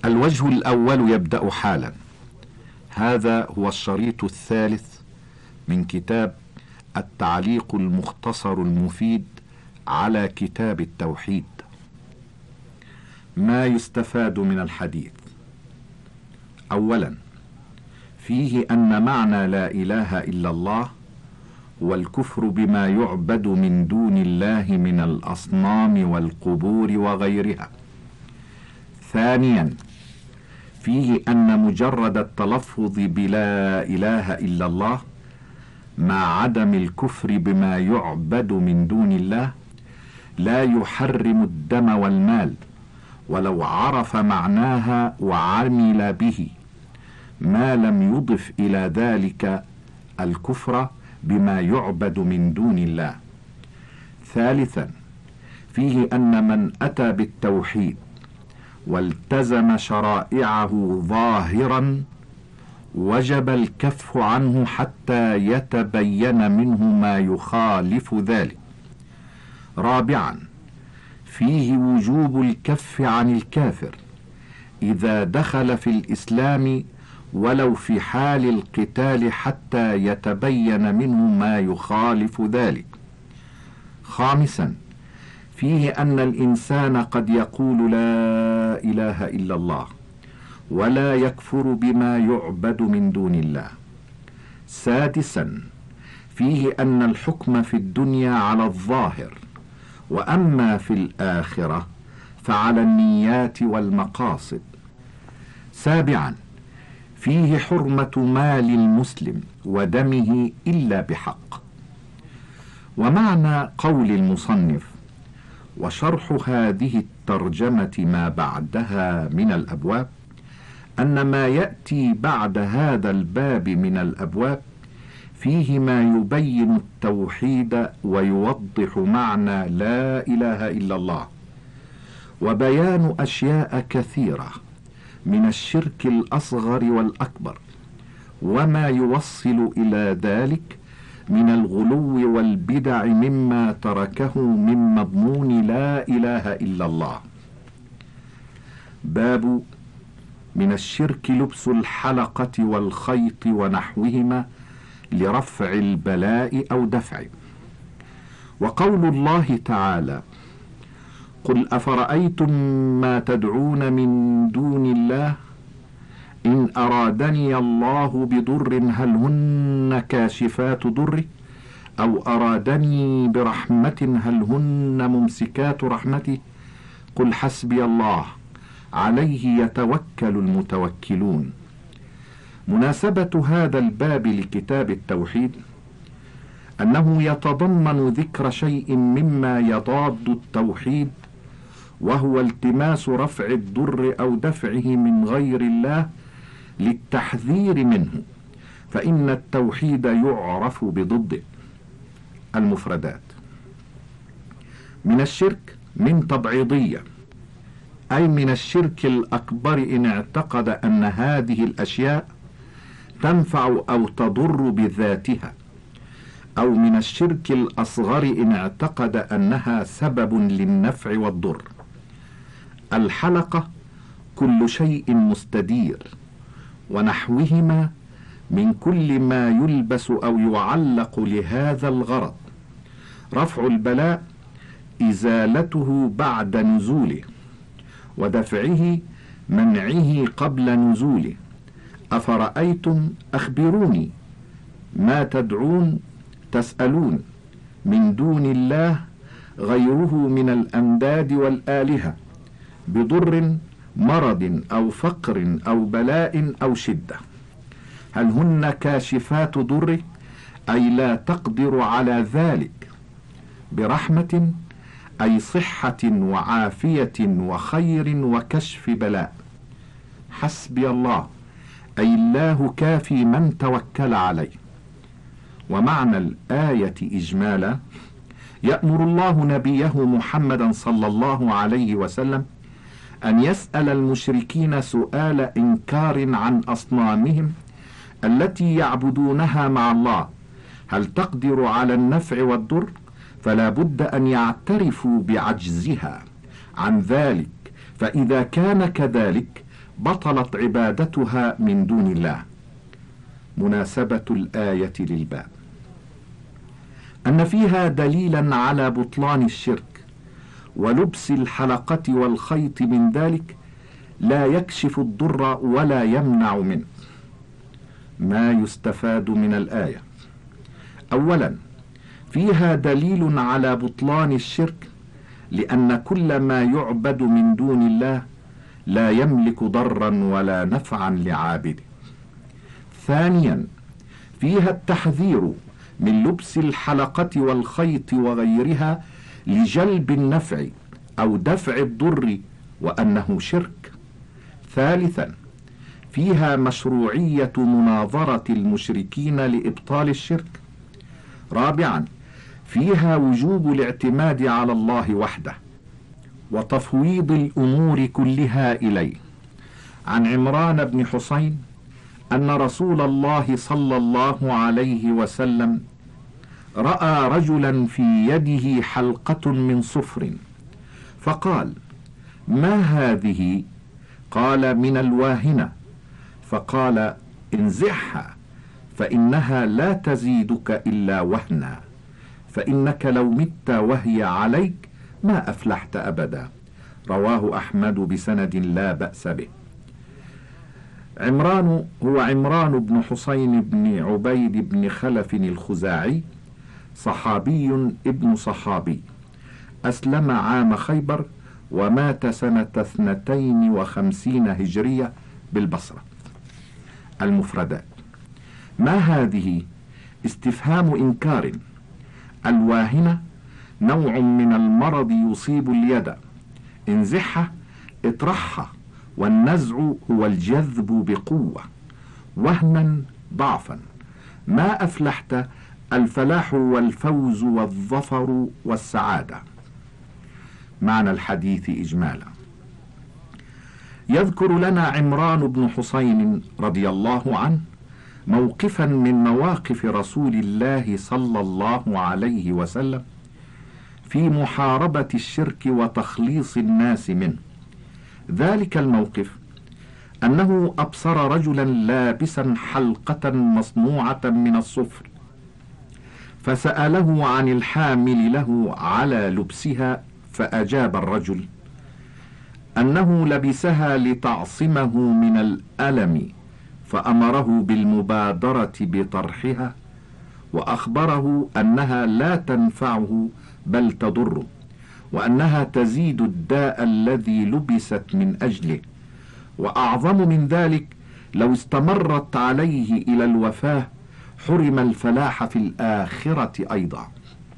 الوجه الأول يبدأ حالا. هذا هو الشريط الثالث من كتاب التعليق المختصر المفيد على كتاب التوحيد. ما يستفاد من الحديث: أولا، فيه أن معنى لا إله إلا الله والكفر بما يعبد من دون الله من الأصنام والقبور وغيرها. ثانيا، فيه أن مجرد التلفظ بلا إله إلا الله مع عدم الكفر بما يعبد من دون الله لا يحرم الدم والمال ولو عرف معناها وعمل به، ما لم يضف إلى ذلك الكفر بما يعبد من دون الله. ثالثا، فيه أن من أتى بالتوحيد والتزم شرائعه ظاهرا وجب الكف عنه حتى يتبين منه ما يخالف ذلك. رابعا، فيه وجوب الكف عن الكافر إذا دخل في الإسلام ولو في حال القتال حتى يتبين منه ما يخالف ذلك. خامسا، فيه أن الإنسان قد يقول لا إله إلا الله ولا يكفر بما يعبد من دون الله. سادسا، فيه أن الحكم في الدنيا على الظاهر، وأما في الآخرة فعلى النيات والمقاصد. سابعا، فيه حرمة مال المسلم ودمه إلا بحق. ومعنى قول المصنف وشرح هذه الترجمة ما بعدها من الأبواب أن ما يأتي بعد هذا الباب من الأبواب فيه ما يبين التوحيد ويوضح معنى لا إله إلا الله، وبيان أشياء كثيرة من الشرك الأصغر والأكبر وما يوصل إلى ذلك من الغلو والبدع مما تركه من مضمون لا إله إلا الله. باب من الشرك لبس الحلقة والخيط ونحوهما لرفع البلاء أو دفعه. وقول الله تعالى: قل أفرأيتم ما تدعون من دون الله إن أرادني الله بضر هل هن كاشفات ضره أو أرادني برحمة هل هن ممسكات رحمته قل حسبي الله عليه يتوكل المتوكلون. مناسبة هذا الباب لكتاب التوحيد أنه يتضمن ذكر شيء مما يضاد التوحيد، وهو التماس رفع الضر أو دفعه من غير الله للتحذير منه، فإن التوحيد يعرف بضده. المفردات: من الشرك من تبعيضية، أي من الشرك الأكبر إن اعتقد أن هذه الأشياء تنفع أو تضر بذاتها، أو من الشرك الأصغر إن اعتقد أنها سبب للنفع والضر. الحلقة كل شيء مستدير، ونحوهما من كل ما يلبس أو يعلق لهذا الغرض. رفع البلاء إزالته بعد نزوله، ودفعه منعه قبل نزوله. أفرأيتم أخبروني ما تدعون تسألون من دون الله غيره من الأنداد والآلهة بضر مرض أو فقر أو بلاء أو شدة هل هن كاشفات ضره أي لا تقدر على ذلك، برحمة أي صحة وعافية وخير وكشف بلاء. حسبي الله أي الله كافي من توكل عليه. ومعنى الآية إجمالا: يأمر الله نبيه محمدا صلى الله عليه وسلم أن يسأل المشركين سؤال إنكار عن أصنامهم التي يعبدونها مع الله هل تقدر على النفع والضر، فلا بد أن يعترفوا بعجزها عن ذلك، فإذا كان كذلك بطلت عبادتها من دون الله. مناسبة الآية للباب أن فيها دليلا على بطلان الشرك، ولبس الحلقة والخيط من ذلك لا يكشف الضر ولا يمنع منه. ما يستفاد من الآية: أولا، فيها دليل على بطلان الشرك، لأن كل ما يعبد من دون الله لا يملك ضرا ولا نفعا لعابده. ثانيا، فيها التحذير من لبس الحلقة والخيط وغيرها لجلب النفع أو دفع الضر، وأنه شرك. ثالثا، فيها مشروعية مناظرة المشركين لإبطال الشرك. رابعا، فيها وجوب الاعتماد على الله وحده وتفويض الأمور كلها إليه. عن عمران بن حسين أن رسول الله صلى الله عليه وسلم رأى رجلا في يده حلقة من صفر، فقال: ما هذه؟ قال: من الواهنة. فقال: انزعها، فإنها لا تزيدك إلا وهنا، فإنك لو مت وهي عليك ما أفلحت أبدا. رواه أحمد بسند لا بأس به. عمران هو عمران بن حسين بن عبيد بن خلف الخزاعي، صحابي ابن صحابي، أسلم عام خيبر ومات سنة 52 هجرية بالبصرة. المفردات: ما هذه؟ استفهام إنكار. الواهنة نوع من المرض يصيب اليد. انزعها، اطرحها، والنزع هو الجذب بقوة. وهنا ضعفا. ما أفلحت، الفلاح والفوز والظفر والسعادة. معنى الحديث إجمالا: يذكر لنا عمران بن حسين رضي الله عنه موقفا من مواقف رسول الله صلى الله عليه وسلم في محاربة الشرك وتخليص الناس منه. ذلك الموقف أنه أبصر رجلا لابسا حلقة مصنوعة من الصفر، فسأله عن الحامل له على لبسها، فأجاب الرجل أنه لبسها لتعصمه من الألم، فأمره بالمبادرة بطرحها، وأخبره أنها لا تنفعه بل تضره، وأنها تزيد الداء الذي لبست من أجله، وأعظم من ذلك لو استمرت عليه إلى الوفاة حرم الفلاح في الآخرة أيضا.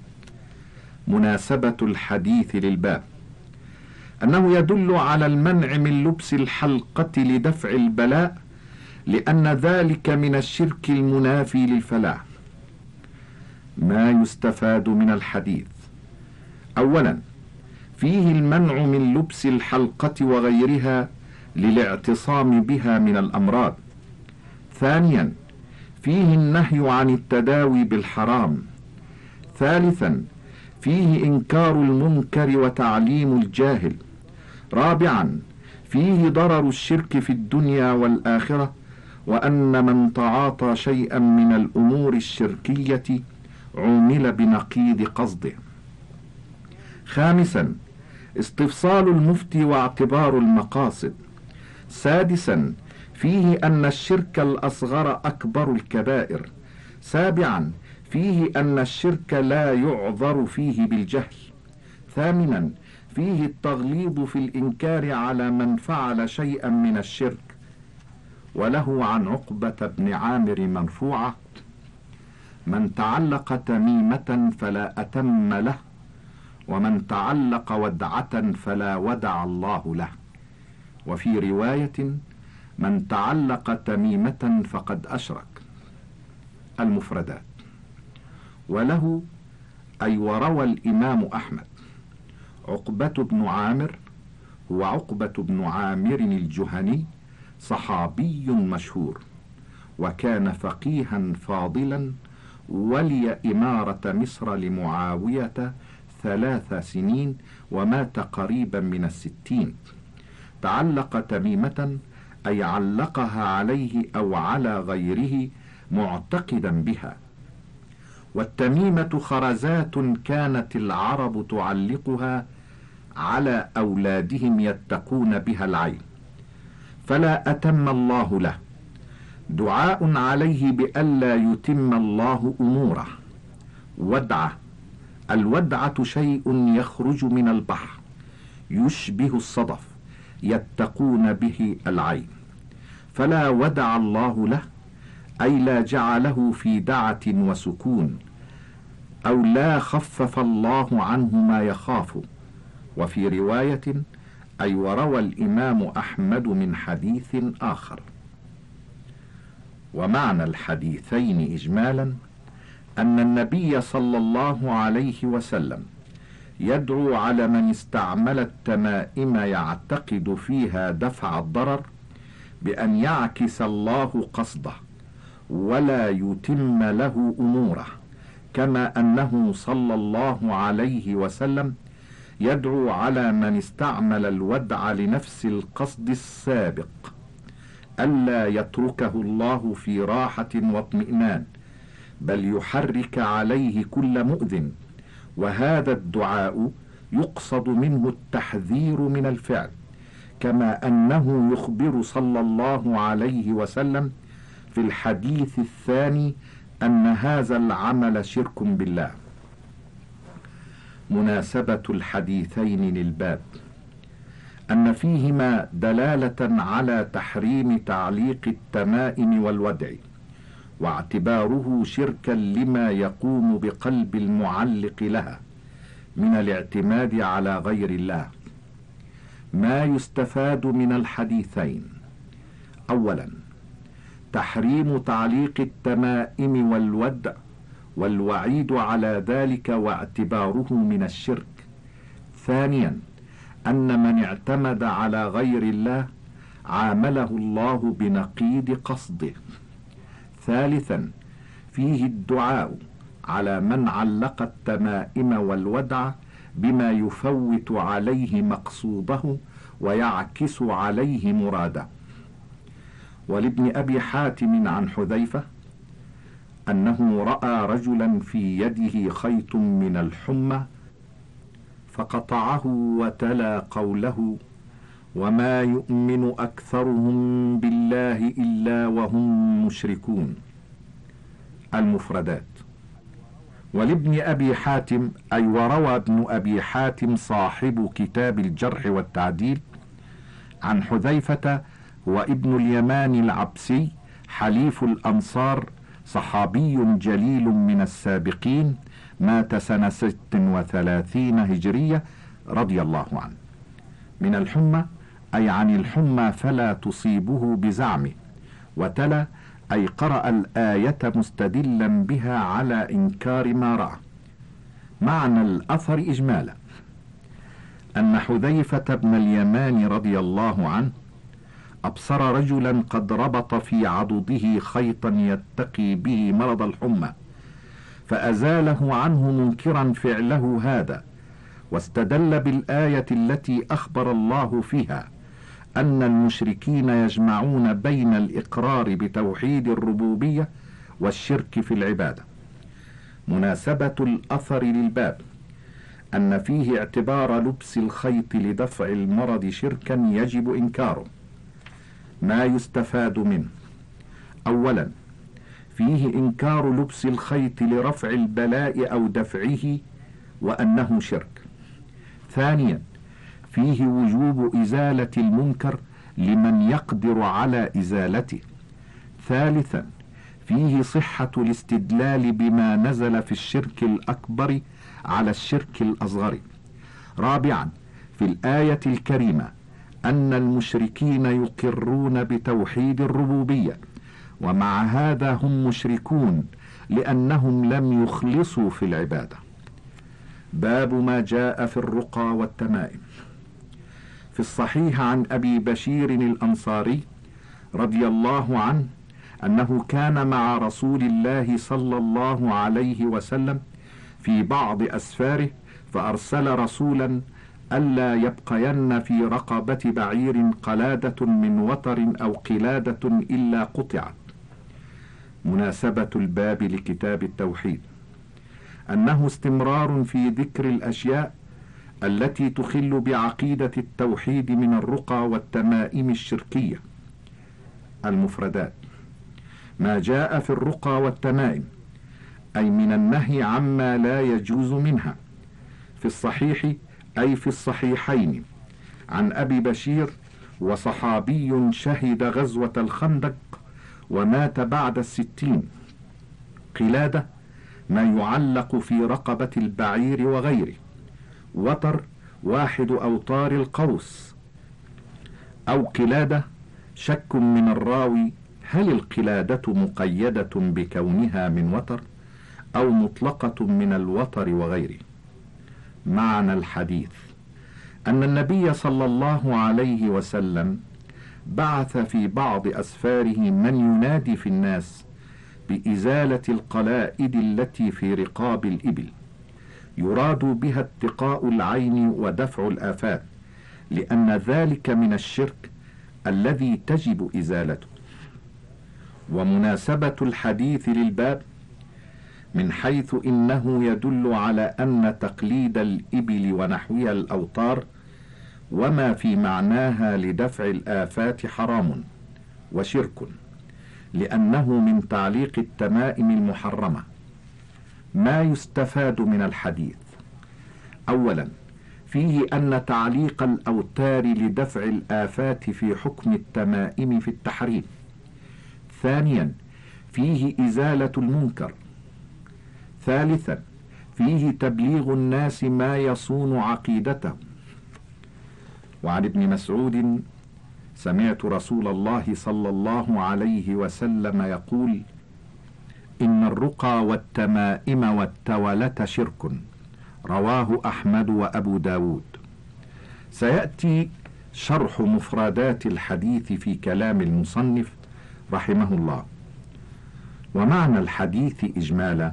مناسبة الحديث للباب أنه يدل على المنع من لبس الحلقة لدفع البلاء، لأن ذلك من الشرك المنافي للفلاح. ما يستفاد من الحديث: أولا، فيه المنع من لبس الحلقة وغيرها للاعتصام بها من الأمراض. ثانيا، فيه النهي عن التداوي بالحرام. ثالثا، فيه إنكار المنكر وتعليم الجاهل. رابعا، فيه ضرر الشرك في الدنيا والآخرة، وأن من تعاطى شيئا من الأمور الشركية عومل بنقيض قصده. خامسا، استفصال المفتي واعتبار المقاصد. سادسا، فيه أن الشرك الأصغر أكبر الكبائر. سابعا، فيه أن الشرك لا يعذر فيه بالجهل. ثامنا، فيه التغليظ في الإنكار على من فعل شيئا من الشرك. وله عن عقبة بن عامر مرفوعة: من تعلق تميمة فلا أتم له، ومن تعلق ودعة فلا ودع الله له. وفي رواية: من تعلق تميمة فقد أشرك. المفردات: وله أي وروى الإمام أحمد. عقبة بن عامر هو عقبة بن عامر الجهني، صحابي مشهور، وكان فقيها فاضلا، ولي إمارة مصر لمعاوية 3 سنين، ومات قريبا من 60. تعلق تميمة أي علقها عليه أو على غيره معتقدا بها. والتميمة خرزات كانت العرب تعلقها على أولادهم يتقون بها العين، فلا أتم الله له، دعاء عليه بألا يتم الله أموره. ودعة، الودعة شيء يخرج من البحر يشبه الصدف يتقون به العين، فلا ودع الله له أي لا جعله في دعة وسكون، أو لا خفف الله عنه ما يخاف. وفي رواية أي وروى الإمام أحمد من حديث آخر. ومعنى الحديثين إجمالا أن النبي صلى الله عليه وسلم يدعو على من استعمل التمائم يعتقد فيها دفع الضرر بأن يعكس الله قصده ولا يتم له أموره، كما أنه صلى الله عليه وسلم يدعو على من استعمل الودع لنفس القصد السابق ألا يتركه الله في راحة واطمئنان، بل يحرك عليه كل مؤذن. وهذا الدعاء يقصد منه التحذير من الفعل، كما أنه يخبر صلى الله عليه وسلم في الحديث الثاني أن هذا العمل شرك بالله. مناسبة الحديثين للباب أن فيهما دلالة على تحريم تعليق التمائم والودع، واعتباره شركا لما يقوم بقلب المعلق لها من الاعتماد على غير الله. ما يستفاد من الحديثين: أولا، تحريم تعليق التمائم والودع والوعيد على ذلك واعتباره من الشرك. ثانيا، أن من اعتمد على غير الله عامله الله بنقيض قصده. ثالثا، فيه الدعاء على من علق التمائم والودع بما يفوت عليه مقصوده ويعكس عليه مراده. ولابن أبي حاتم عن حذيفة أنه رأى رجلا في يده خيط من الحمى فقطعه وتلا قوله: وما يؤمن أكثرهم بالله إلا وهم مشركون. المفردات: ولابن أبي حاتم أي وروى ابن أبي حاتم صاحب كتاب الجرح والتعديل عن حذيفة وابن اليمان العبسي حليف الأنصار، صحابي جليل من السابقين، مات سنة 36 هجرية، رضي الله عنه. من الحمى أي عن الحمى فلا تصيبه بزعمه. وتلا أي قرأ الآية مستدلا بها على إنكار ما رأى. معنى الأثر إجمالا أن حذيفة بن اليمان رضي الله عنه أبصر رجلا قد ربط في عضده خيطا يتقي به مرض الحمى، فأزاله عنه منكرا فعله هذا، واستدل بالآية التي أخبر الله فيها أن المشركين يجمعون بين الإقرار بتوحيد الربوبية والشرك في العبادة. مناسبة الأثر للباب أن فيه اعتبار لبس الخيط لدفع المرض شركا يجب إنكاره. ما يستفاد منه: أولا، فيه إنكار لبس الخيط لرفع البلاء أو دفعه وأنه شرك. ثانيا، فيه وجوب إزالة المنكر لمن يقدر على إزالته. ثالثا، فيه صحة الاستدلال بما نزل في الشرك الأكبر على الشرك الأصغر. رابعا، في الآية الكريمة أن المشركين يقرون بتوحيد الربوبية، ومع هذا هم مشركون لأنهم لم يخلصوا في العبادة. باب ما جاء في الرقى والتمائم. في الصحيح عن أبي بشير الأنصاري رضي الله عنه أنه كان مع رسول الله صلى الله عليه وسلم في بعض أسفاره، فأرسل رسولا ألا يبقين في رقبة بعير قلادة من وتر أو قلادة إلا قطعت. مناسبة الباب لكتاب التوحيد أنه استمرار في ذكر الأشياء التي تخل بعقيدة التوحيد من الرقى والتمائم الشركية. المفردات: ما جاء في الرقى والتمائم، أي من النهي عما لا يجوز منها، في الصحيح أي في الصحيحين، عن أبي بشير وصحابي شهد غزوة الخندق ومات بعد 60. قلادة ما يعلق في رقبة البعير وغيره. وتر 1 أوتار القوس. أو قلادة شك من الراوي هل القلادة مقيدة بكونها من وتر أو مطلقة من الوتر وغيره. معنى الحديث أن النبي صلى الله عليه وسلم بعث في بعض أسفاره من ينادي في الناس بإزالة القلائد التي في رقاب الإبل، يراد بها اتقاء العين ودفع الآفات، لأن ذلك من الشرك الذي تجب إزالته. ومناسبة الحديث للباب من حيث إنه يدل على أن تقليد الإبل ونحوها الأوتار وما في معناها لدفع الآفات حرام وشرك، لأنه من تعليق التمائم المحرمة. ما يستفاد من الحديث: أولا، فيه أن تعليق الأوتار لدفع الآفات في حكم التمائم في التحريم. ثانيا، فيه إزالة المنكر. ثالثا، فيه تبليغ الناس ما يصون عقيدتهم. وعن ابن مسعود: سمعت رسول الله صلى الله عليه وسلم يقول: إن الرقى والتمائم والتولة شرك. رواه أحمد وأبو داود. سيأتي شرح مفردات الحديث في كلام المصنف رحمه الله. ومعنى الحديث إجمالا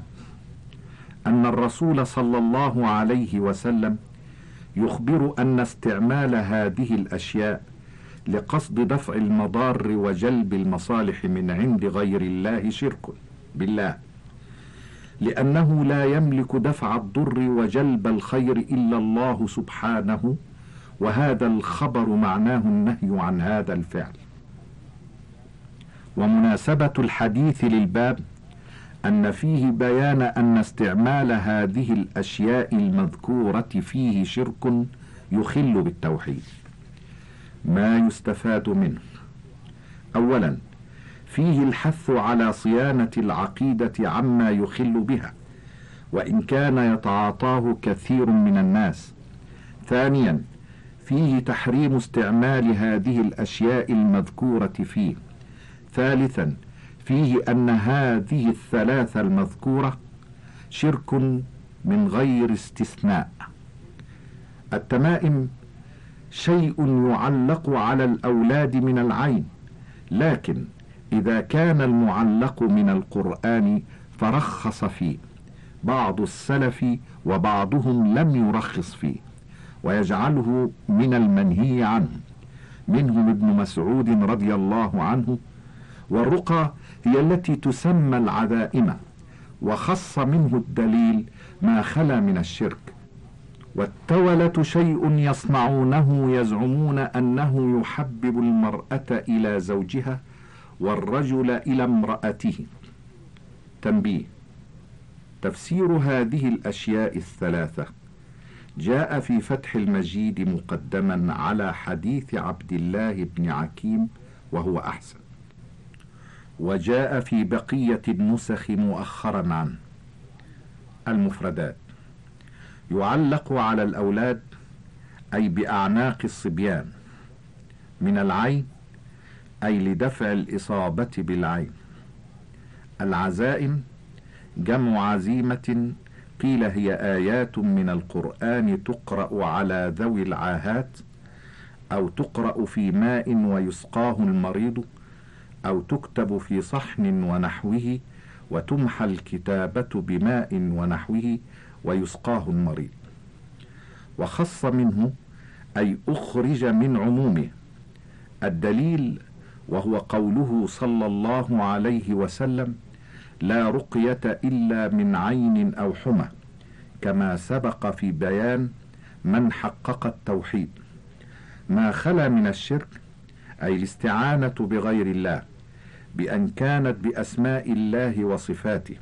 أن الرسول صلى الله عليه وسلم يخبر أن استعمال هذه الأشياء لقصد دفع المضار وجلب المصالح من عند غير الله شرك بالله، لأنه لا يملك دفع الضر وجلب الخير إلا الله سبحانه، وهذا الخبر معناه النهي عن هذا الفعل. ومناسبة الحديث للباب أن فيه بيان أن استعمال هذه الأشياء المذكورة فيه شرك يخل بالتوحيد. ما يستفاد منه: أولا، فيه الحث على صيانة العقيدة عما يخل بها، وإن كان يتعاطاه كثير من الناس. ثانيا، فيه تحريم استعمال هذه الأشياء المذكورة فيه. ثالثا، فيه أن هذه الثلاثة المذكورة شرك من غير استثناء. التمائم شيء يعلق على الأولاد من العين، لكن إذا كان المعلق من القرآن فرخص فيه بعض السلف وبعضهم لم يرخص فيه ويجعله من المنهي عنه، منهم ابن مسعود رضي الله عنه. والرقى هي التي تسمى العذائم، وخص منه الدليل ما خلا من الشرك. والتولة شيء يصنعونه يزعمون أنه يحبب المرأة إلى زوجها والرجل إلى امرأته. تنبيه: تفسير هذه الأشياء الثلاثة جاء في فتح المجيد مقدما على حديث عبد الله بن عكيم وهو أحسن، وجاء في بقية النسخ مؤخرا عنه. المفردات: يعلق على الأولاد أي بأعناق الصبيان، من العين أي لدفع الإصابة بالعين. العزائم جمع عزيمة، قيل هي آيات من القرآن تقرأ على ذوي العاهات، أو تقرأ في ماء ويسقاه المريض، أو تكتب في صحن ونحوه وتمحى الكتابة بماء ونحوه ويسقاه المريض. وخص منه أي أخرج من عمومه. الدليل وهو قوله صلى الله عليه وسلم: لا رقية إلا من عين أو حمى، كما سبق في بيان من حقق التوحيد. ما خلا من الشرك أي الاستعانة بغير الله، بأن كانت بأسماء الله وصفاته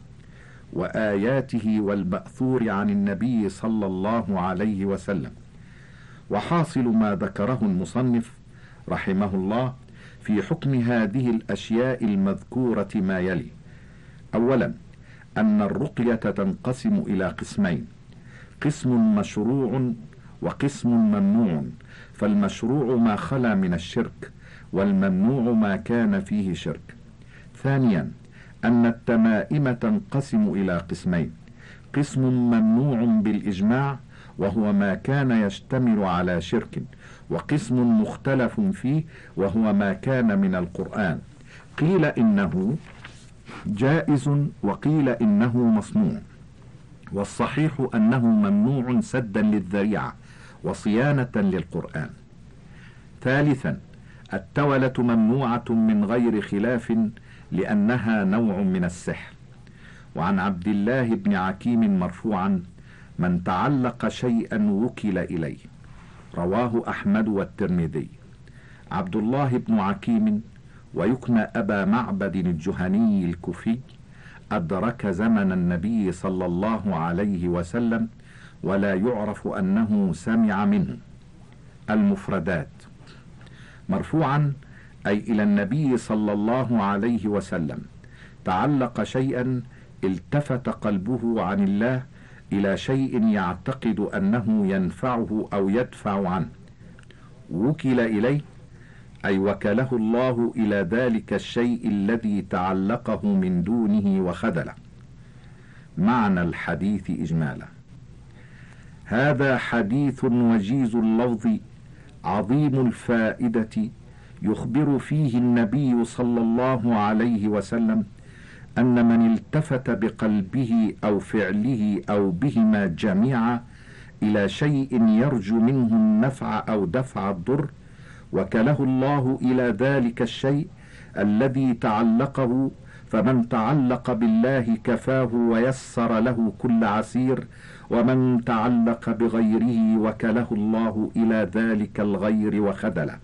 وآياته والمأثور عن النبي صلى الله عليه وسلم. وحاصل ما ذكره المصنف رحمه الله في حكم هذه الأشياء المذكورة ما يلي: أولا، أن الرقية تنقسم إلى قسمين: قسم مشروع وقسم ممنوع، فالمشروع ما خلا من الشرك، والممنوع ما كان فيه شرك. ثانيا، أن التمائم تنقسم إلى قسمين: قسم ممنوع بالإجماع وهو ما كان يشتمل على شرك، وقسم مختلف فيه وهو ما كان من القرآن، قيل إنه جائز وقيل إنه مصنوع، والصحيح أنه ممنوع سدا للذريعة وصيانة للقرآن. ثالثا، التولة ممنوعة من غير خلاف لأنها نوع من السحر. وعن عبد الله بن عكيم مرفوعا: من تعلق شيئا وكل إليه، رواه أحمد والترمذي. عبد الله بن عكيم ويكنى أبا معبد الجهني الكوفي أدرك زمن النبي صلى الله عليه وسلم ولا يعرف أنه سمع منه. المفردات: مرفوعا أي إلى النبي صلى الله عليه وسلم، تعلق شيئا التفت قلبه عن الله إلى شيء يعتقد أنه ينفعه أو يدفع عنه. وكل إليه أي وكله الله إلى ذلك الشيء الذي تعلقه من دونه وخذله. معنى الحديث إجمالا: هذا حديث وجيز اللفظ عظيم الفائدة، يخبر فيه النبي صلى الله عليه وسلم أن من التفت بقلبه أو فعله أو بهما جميعا إلى شيء يرجو منه النفع أو دفع الضر، وكله الله إلى ذلك الشيء الذي تعلقه، فمن تعلق بالله كفاه ويسر له كل عسير، ومن تعلق بغيره وكله الله إلى ذلك الغير وخذله.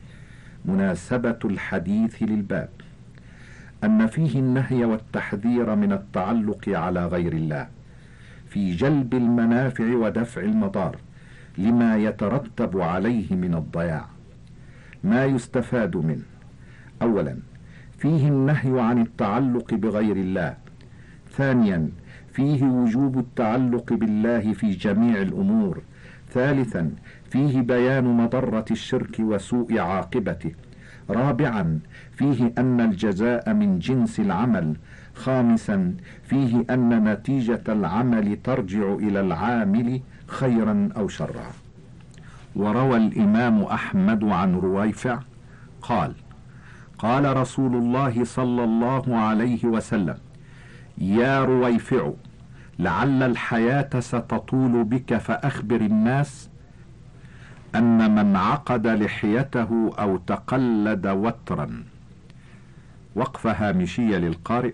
مناسبة الحديث للباب: أن فيه النهي والتحذير من التعلق على غير الله في جلب المنافع ودفع المضار لما يترتب عليه من الضياع. ما يستفاد منه: أولا، فيه النهي عن التعلق بغير الله. ثانيا، فيه وجوب التعلق بالله في جميع الأمور. ثالثا، فيه بيان مضرة الشرك وسوء عاقبته. رابعا، فيه أن الجزاء من جنس العمل. خامسا، فيه أن نتيجة العمل ترجع إلى العامل خيرا أو شرا. وروى الإمام أحمد عن رويفع قال: قال رسول الله صلى الله عليه وسلم: يا رويفع، لعل الحياة ستطول بك، فأخبر الناس أن من عقد لحيته أو تقلد وترا. وقفة هامشية للقارئ: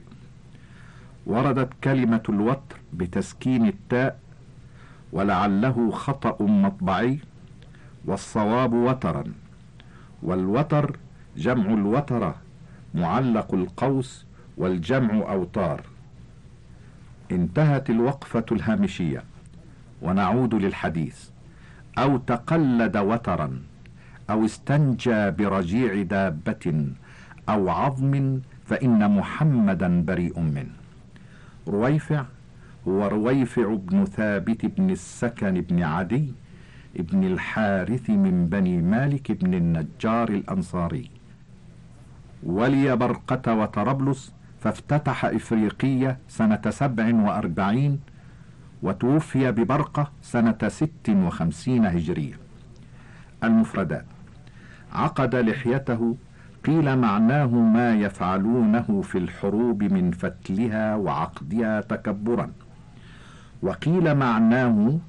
وردت كلمة الوتر بتسكين التاء، ولعله خطأ مطبعي، والصواب وترا، والوتر جمع الوترة معلق القوس، والجمع أوتار. انتهت الوقفة الهامشية، ونعود للحديث: أو تقلد وترا، أو استنجى برجيع دابة أو عظم، فإن محمدا بريء منه. رويفع هو رويفع بن ثابت بن السكن بن عدي ابن الحارث من بني مالك بن النجار الأنصاري. ولي برقة وطرابلس، فافتتح إفريقية سنة 47، وتوفي ببرقة سنة 56 هجرية. المفردات: عقد لحيته، قيل معناه ما يفعلونه في الحروب من فتلها وعقدها تكبرا، وقيل معناه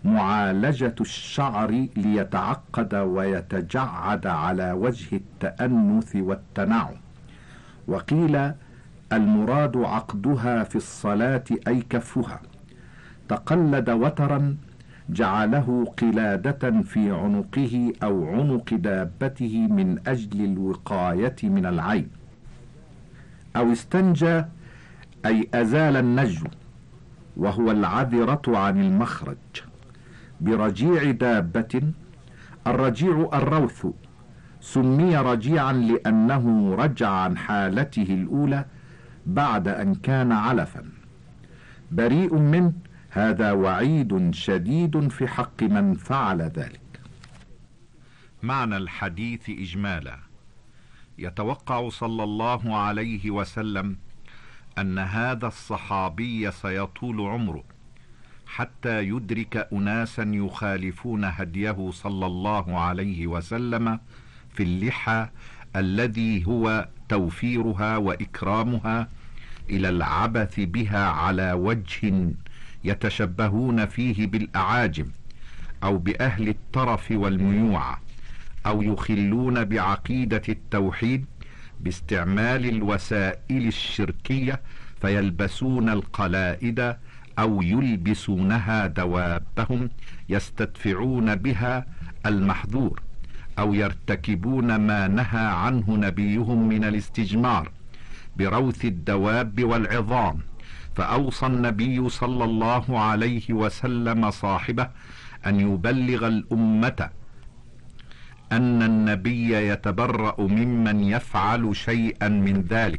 معالجة الشعر ليتعقد ويتجعد على وجه التأنث والتنعم. وقيل المراد عقدها في الصلاة أي كفها. تقلد وترا جعله قلادة في عنقه أو عنق دابته من أجل الوقاية من العين. أو استنجى أي أزال النجو، وهو العذرة عن المخرج، برجيع دابة. الرجيع الروث، سمي رجيعا لأنه رجع عن حالته الأولى بعد أن كان علفا. بريء منه، هذا وعيد شديد في حق من فعل ذلك. معنى الحديث إجمالا: يتوقع صلى الله عليه وسلم أن هذا الصحابي سيطول عمره حتى يدرك أناسا يخالفون هديه صلى الله عليه وسلم في اللحى الذي هو توفيرها وإكرامها، إلى العبث بها على وجه يتشبهون فيه بالأعاجم أو بأهل الترف والميوعة، أو يخلون بعقيدة التوحيد باستعمال الوسائل الشركية فيلبسون القلائد أو يلبسونها دوابهم يستدفعون بها المحذور، أو يرتكبون ما نهى عنه نبيهم من الاستجمار بروث الدواب والعظام. فأوصى النبي صلى الله عليه وسلم صاحبه أن يبلغ الأمة أن النبي يتبرأ ممن يفعل شيئا من ذلك.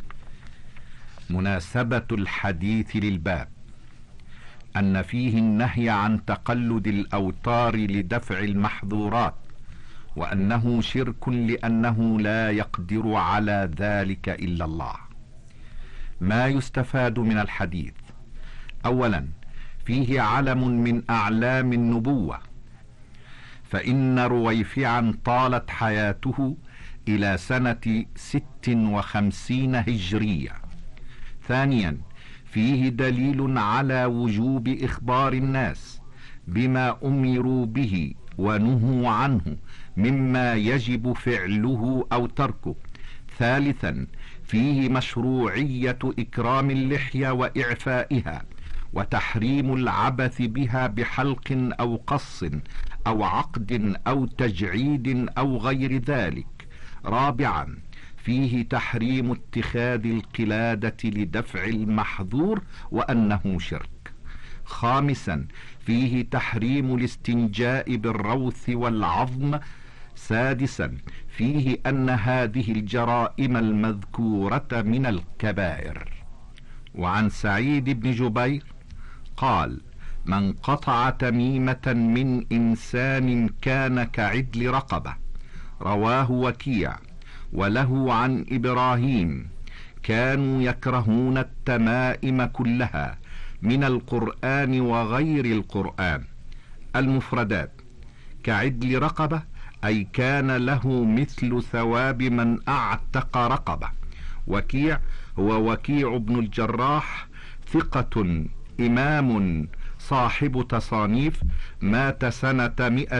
مناسبة الحديث للباب أن فيه النهي عن تقلد الأوتار لدفع المحظورات، وأنه شرك لأنه لا يقدر على ذلك إلا الله. ما يستفاد من الحديث: أولا، فيه علم من أعلام النبوة، فإن رويفعا طالت حياته إلى سنة 56 هجرية. ثانيا، فيه دليل على وجوب إخبار الناس بما أمروا به ونهوا عنه مما يجب فعله أو تركه. ثالثا، فيه مشروعية إكرام اللحية وإعفائها، وتحريم العبث بها بحلق أو قص أو عقد أو تجعيد أو غير ذلك. رابعا، فيه تحريم اتخاذ القلادة لدفع المحظور وأنه شرك. خامسا، فيه تحريم الاستنجاء بالروث والعظم. سادسا، فيه أن هذه الجرائم المذكورة من الكبائر. وعن سعيد بن جبير قال: من قطع تميمة من إنسان كان كعدل رقبة. رواه وكيع. وله عن إبراهيم: كانوا يكرهون التمائم كلها من القرآن وغير القرآن. المفردات: كعدل رقبة أي كان له مثل ثواب من أعتق رقبة. وكيع هو وكيع بن الجراح، ثقة إمام صاحب تصانيف، مات سنة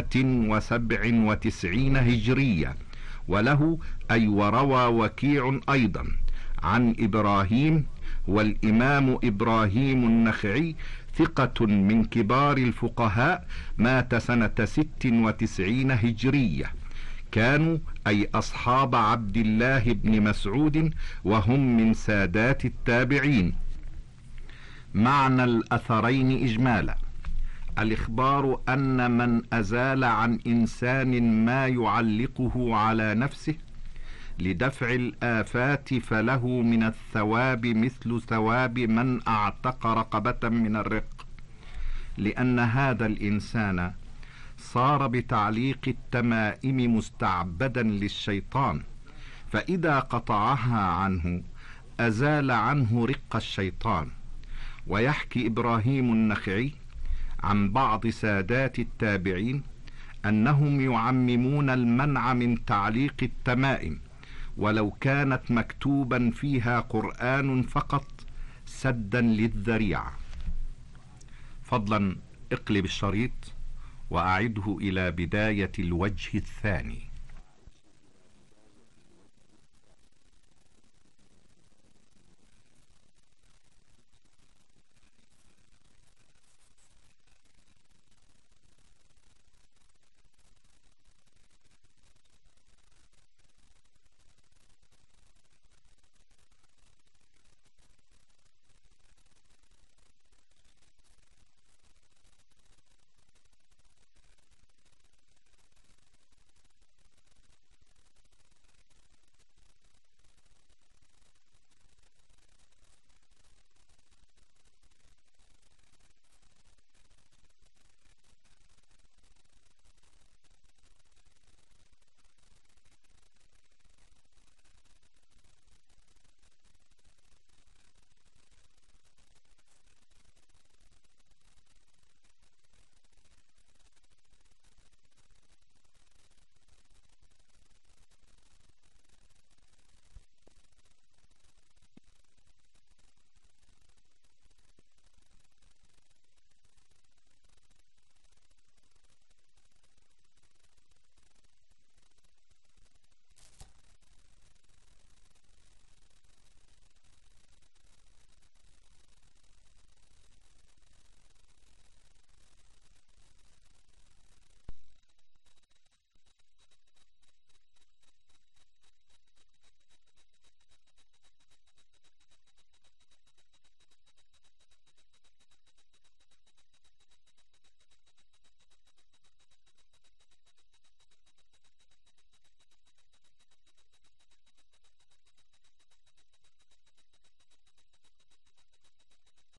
197 هجرية. وله أي وروى وكيع أيضا عن إبراهيم، والإمام إبراهيم النخعي ثقة من كبار الفقهاء، مات سنة 96 هجرية. كانوا أي أصحاب عبد الله بن مسعود، وهم من سادات التابعين. معنى الأثرين إجمالا: الإخبار أن من أزال عن إنسان ما يعلقه على نفسه لدفع الآفات فله من الثواب مثل ثواب من أعتق رقبة من الرق، لأن هذا الإنسان صار بتعليق التمائم مستعبدا للشيطان، فإذا قطعها عنه أزال عنه رق الشيطان. ويحكي إبراهيم النخعي عن بعض سادات التابعين أنهم يعممون المنع من تعليق التمائم ولو كانت مكتوبا فيها قرآن فقط سدا للذريعة. فضلا اقلب الشريط وأعده إلى بداية الوجه الثاني.